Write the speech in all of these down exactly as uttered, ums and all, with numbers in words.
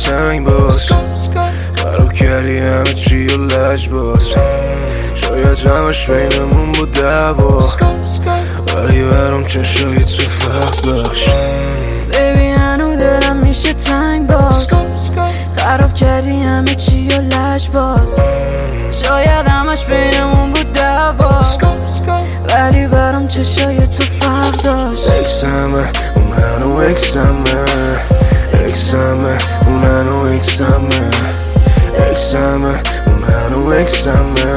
تنگ باز. خراب کردی همه چی و لج باز. شاید همش بینمون بود دعوا، ولی برام چشای تو فرق داشت. بیبی هنو دلم میشه تنگ باز. خراب کردی همه چی و لج باز. شاید همش بینمون بود دعوا، ولی برام چشای تو فرق داشت. اکسمه اون هنو اکسمه، اکسمه اون هنو اکسمه، اکسمه اون هنو اکسمه،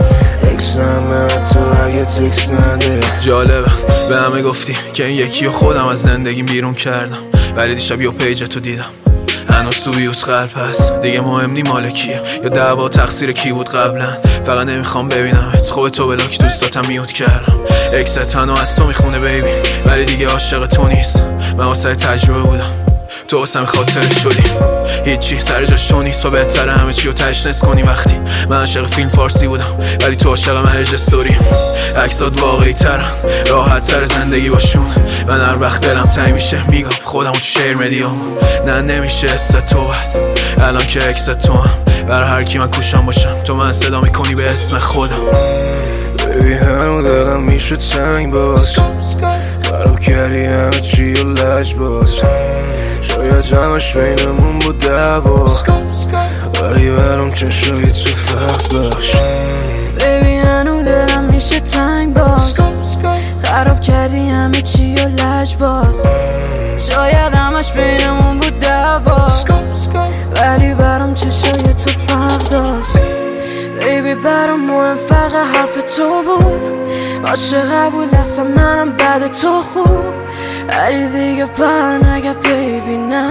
اکسمه تو اگه تکس نده. جالبه به همه گفتی که این یکی و خودم از زندگیم بیرون کردم، ولی دیشب یه پیج تو دیدم هنوز تو بیوت قلب هست. دیگه مهم نی مال کیه یا دعوا تقصیر کی بود قبلا، فقط نمیخوام ببینمت. خوب تو بلاک دوستاتم میوت کردم. اکست تنها از تو میخونه بیبی، ولی دیگه عاشق تو نیست. من واسه تجربه بودم، تو واسم خاطر شدی. هیچی سر جاش تو نیست، پا بهتره همه چی رو تشنس کنی. وقتی من عاشق فیلم فارسی بودم، ولی تو عاشق مرج استوری. عکسات واقعی ترن، راحت تر زندگی باشون. من هر وقت دلم تنگ میشه میگم خودم تو شیر مدیام. نه نمیشه است تو بعد الان که اکس تو هم، برای هر کی من کوشم باشم تو من صدا میکنی به اسم خودم. بیبی هنو دلم میشه تنگ باز. خراب کردی همه چی و لج باز. شاید همش بینمون بود دعوا، ولی برام چشای تو فرق داشت. بیبی هنو دلم میشه تنگ باز. خراب کردی همه چی و لج باز. شاید همش بینمون بود دعوا، ولی برام چشای تو فرق داشت. بیبی برام مهم فقط حرف تو بود. عاشق قبول هستم منم بعد تو خوب، ولی دیگه بر نگه بیبی نه،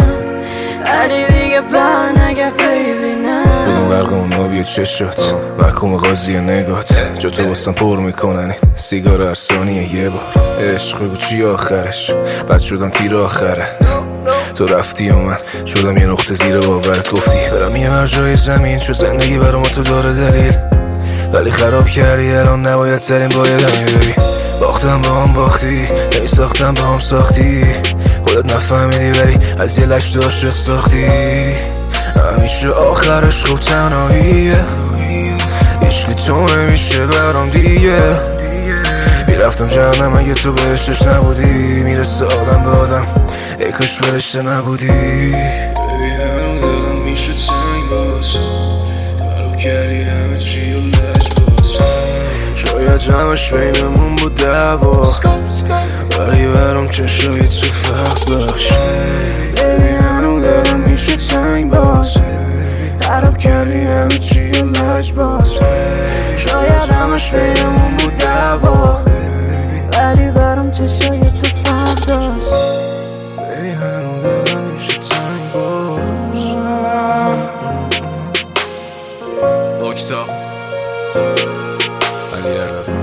ولی دیگه بر نگه بیبی نه. بودم برق اون آبی چشات، محکوم قاضی نگات. جا تو باستم پر میکنن این سیگار هر ثانیه یه بار. عشق بگو چی آخرش، بد شدم تیر آخره. تو رفتی و من شدم یه نقطه زیر باورت. گفتی برم یه هر جای زمین، چون زندگی برام تو داره دلیل، ولی خراب کردی الان نباید ترین بایدم. ببین باختم با هم باختی، نمی ساختم با هم ساختی. خودت نفهمیدی ولی از یه لش داشت ساختی. همیشه آخرش خوب تنهاییه، عشقی تو نمیشه برام دیگه. میرفتم جهنم اگه تو بهشتش نبودی. میرسه آدم به آدم ای کاش بهشته نبودی. بیبی هنو دلم میشه تنگ باز. خراب کردی همه چی و لج باز. شاید همش بینمون بود دعوا، ولی برام چشای تو فرق داشت. بیبی هنو دلم میشه تنگ باز. خراب کردی همه چی و لج باز. شاید همش بینمون بود دعوا، ولی برام چشای تو فرق داشت. بیبی هنو دلم میشه تنگ باز. اکتاف علی اردلان.